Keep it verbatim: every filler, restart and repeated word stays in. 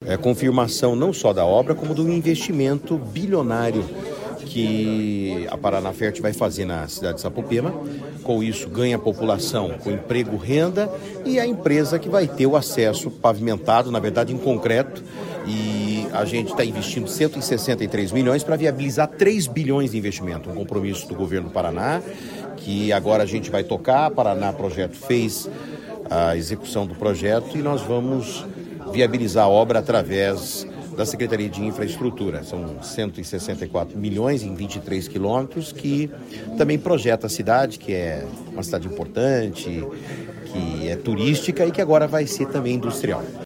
é, confirmação não só da obra, como do investimento bilionário que a Paraná Fértil vai fazer na cidade de Sapopema. Com isso, ganha a população com emprego, renda, e a empresa que vai ter o acesso pavimentado, na verdade, em concreto. E a gente está investindo cento e sessenta e três milhões para viabilizar três bilhões de investimento. Um compromisso do governo do Paraná, que agora a gente vai tocar. A Paraná Projeto fez a execução do projeto e nós vamos viabilizar a obra através da Secretaria de Infraestrutura. São cento e sessenta e quatro milhões em vinte e três quilômetros, que também projeta a cidade, que é uma cidade importante, que é turística e que agora vai ser também industrial.